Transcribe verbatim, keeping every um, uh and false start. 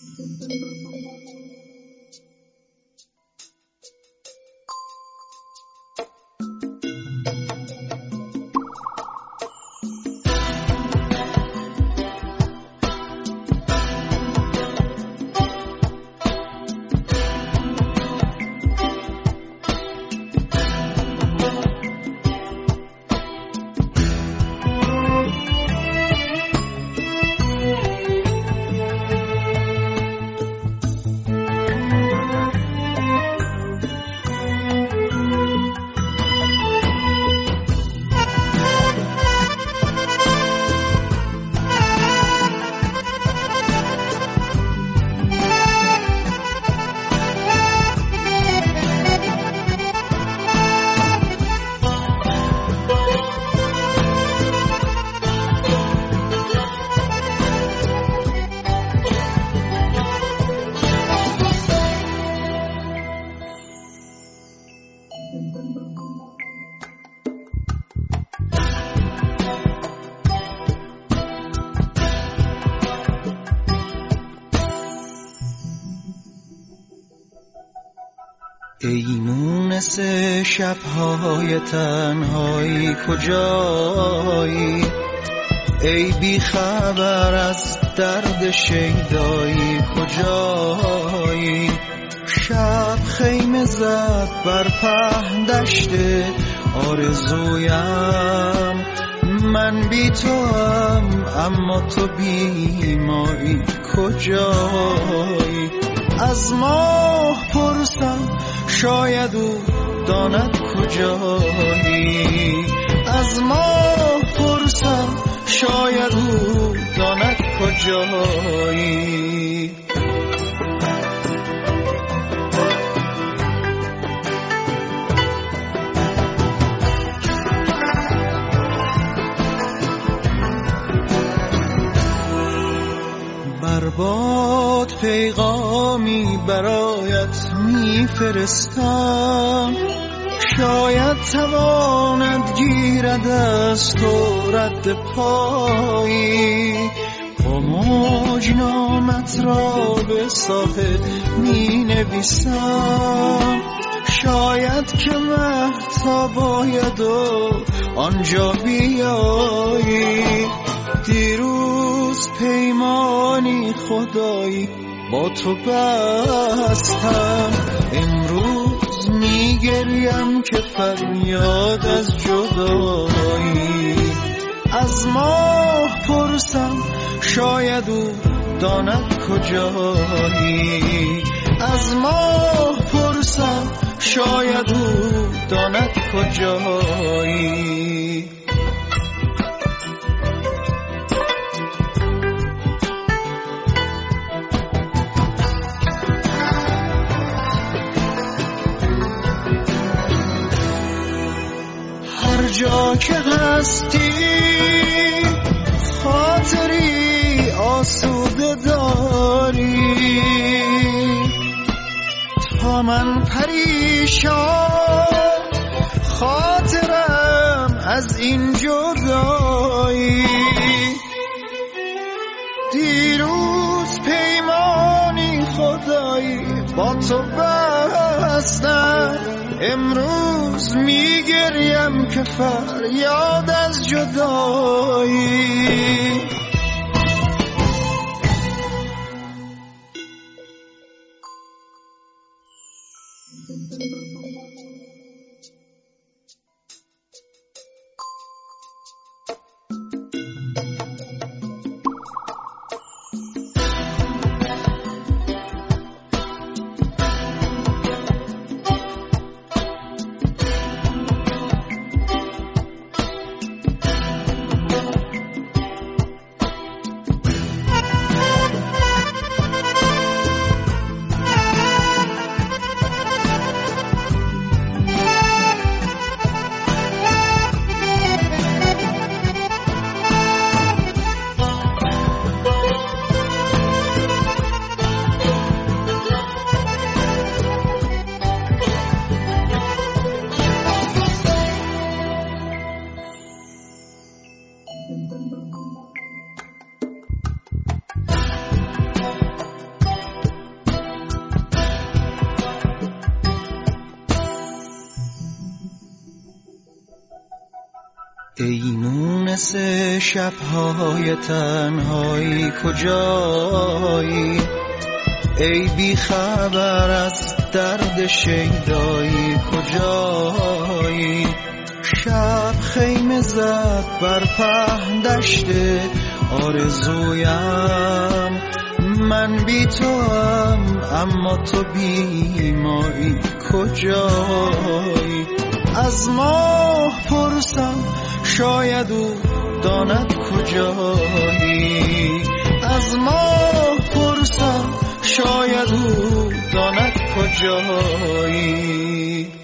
ای مونس شب‌های تنهایی کجایی؟ ای بی خبر از درد شیدایی کجایی؟ شب خیمه زد بر پهن دشت آرزویم، من بی تو هم اما تو بی مایی کجایی؟ از ماه پرسم شاید او داند کجایی، از ماه پرسم شاید او داند کجایی. برباد پیغامی برایت میفرستم، شاید تواند گیرد از تو رد پایی. با موج نامت را به ساحل می نویسم، شاید که مهتاب باید و آنجا بیایی. دیروز پیمانی خدایی با تو بستم، امروز میگریم که فریاد از جدایی. از ماه پرسم شاید او داند کجایی، از ماه پرسم شاید او داند کجایی. جا که هستی خاطری آسوده داری، تا من پریشان خاطرم از این جدایی. دیروز پیمانی خدایی با تو بستم، امروز میگریم که فریاد از جدایی. ای مونس شب‌های تنهایی کجایی؟ ای بی خبر از درد شیدایی کجایی؟ شب خیمه زد بر پهن دشت آرزویم، من بی تو هم اما تو بی مایی کجایی؟ از ماه پرسم شاید او داند کجایی، از ماه پرسم شاید او داند کجایی.